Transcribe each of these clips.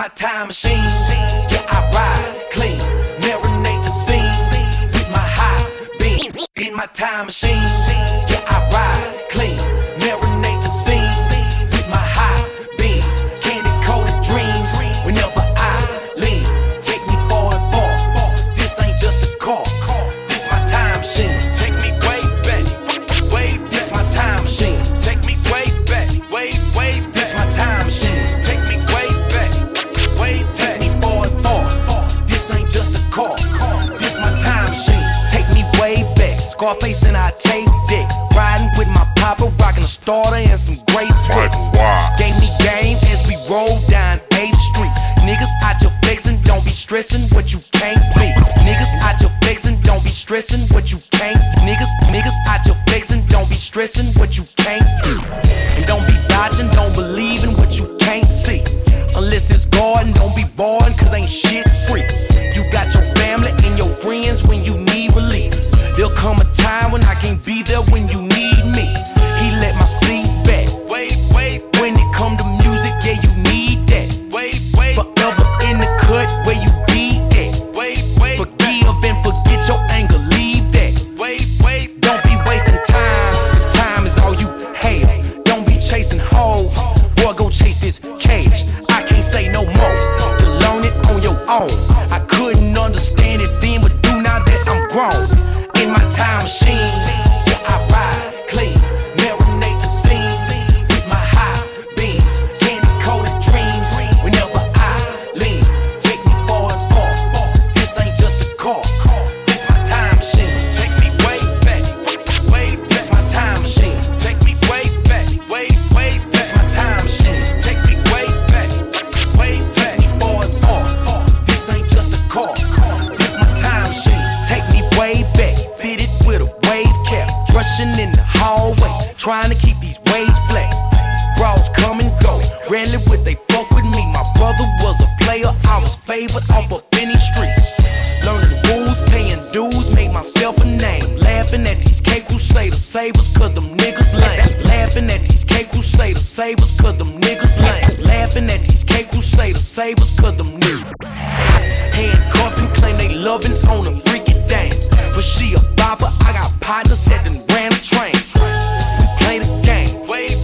my time machine. Yeah, I ride clean, marinate the scene with my high beam. In my time machine. Yeah, I ride clean, marinate the scene with my high beams. Candy coated dreams whenever I lean. Take me far and far. This ain't just a car. This my time machine. Take me way back, way. This my time machine. Take me way back, way. This my time machine. Take me way back, way. Take me far and far. This ain't just a car. This my time machine. Take me way back. Scarface and I take dick. Riding with my papa, rocking a starter and some great switch. Gave me game as we roll down 8th Street. Niggas out your flexing, don't be stressing what you can't be. Niggas out your flexing, don't be stressing what you can't. Niggas out your flexing, don't be stressing what you can't do. And don't be dodging, don't believe in what you can't see. Unless it's garden, don't be boring, cause ain't shit free. You got your family and your friends when you need relief. There'll come a time when I can't be there when you need me. He let my seat back. Wait. When it come to music, yeah, you need that. Wait. Forever in the cut where you be at. Wait. Forgive and forget your anger, leave that. Wait. Don't be wasting time, cause time is all you have. Don't be chasing hoes, boy, go chase this cash. I can't say no more, to learn it on your own. I couldn't understand it then, but do now that I'm grown. In my time machine, yeah, I ride clean, marinate the scene with my high beams. Candy coated dreams whenever I lean. Take me far and far. This ain't just a car. This my time machine. Take me way back, way. This my time machine. Take me way back, way. This my time machine. Take me way back, way. Take me far and far. This ain't just a car. This my time machine. Take me way back. Fitted with a wave cap, rushing in the hallway, trying to keep these waves flat. Bros come and go, rarely would they fuck with me. My brother was a player, I was favored off of any streets. Learning the rules, paying dues, made myself a name. Laughing at these K-Crusader savers, cause them niggas lame. Laughing at these K-Crusader savers, cause them niggas lame. Laughing at these K-Crusader savers, cause them niggas. Handcuffing, claim they loving on a freaky thing. But she a bopper, I got partners that done ran a train. We play the game.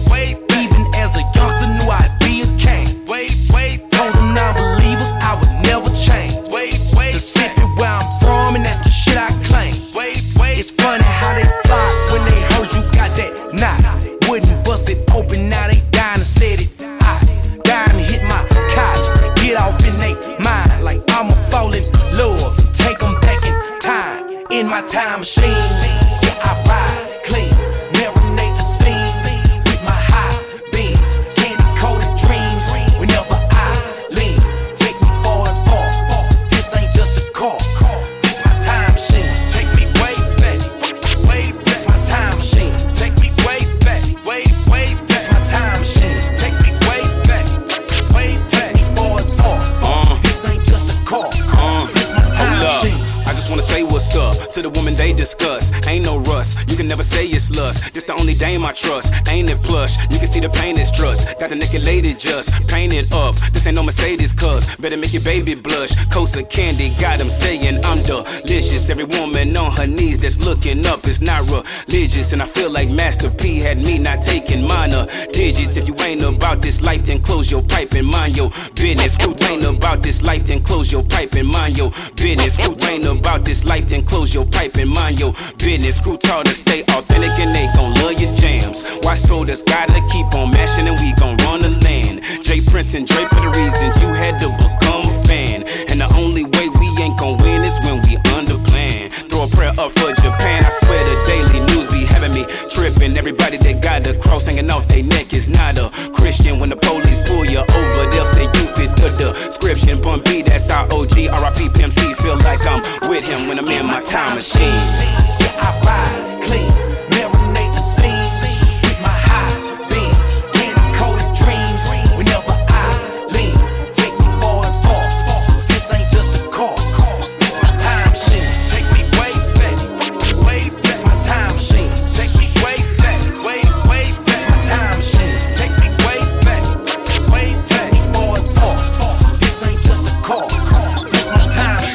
Even as a youngster knew I'd be a king. Told them non-believers I would never change. The city where I'm from and that's the shit I claim. It's funny how they fly when they heard you got that knot. Wouldn't bust it open, now they dying and said it. I dying to hit my couch, get off in they mind like I'ma fall in love and take them back in time. In my time machine, yeah, I ride clean, marinate the scene with my high beams. Candy coated dreams whenever I lean. Take me far and far. This ain't just a car. This my time machine. Take me way back, way. This my time machine. Take me way back, way. This my time machine. Take me way back, way. Take me far and far. This ain't just a car. This my time machine. I just wanna say what's up to the woman they discuss. Ain't no rust, you can never say it's lust. This the only dame I trust, ain't it plush? You can see the pain is trust. Got the naked lady just painted up. This ain't no Mercedes, cuz better make your baby blush. Coast of candy, got them saying I'm delicious. Every woman on her knees that's looking up is not religious. And I feel like Master P had me not taking minor digits. If you ain't about this life, then close your pipe and mind your business. Who ain't about this life, then close your pipe and mind your business. Who ain't about this life, then close your pipe and mind your business. Crew taught us stay authentic and they gon' love your jams. Watch told us gotta keep on mashing and we gon' run the land. Jay Prince and Drake for the reasons you had to become a fan. And the only way we ain't gon' win is when we under plan. Throw a prayer up for Japan. I swear the daily news be having me tripping. Everybody that got the cross hanging off their neck is not a Christian. When the police pull you over, they'll say you fit the description. Bun B, that's our OG. R.I.P. Pimp C. Feel like I'm with him when I'm in my time machine. Yeah, I ride clean.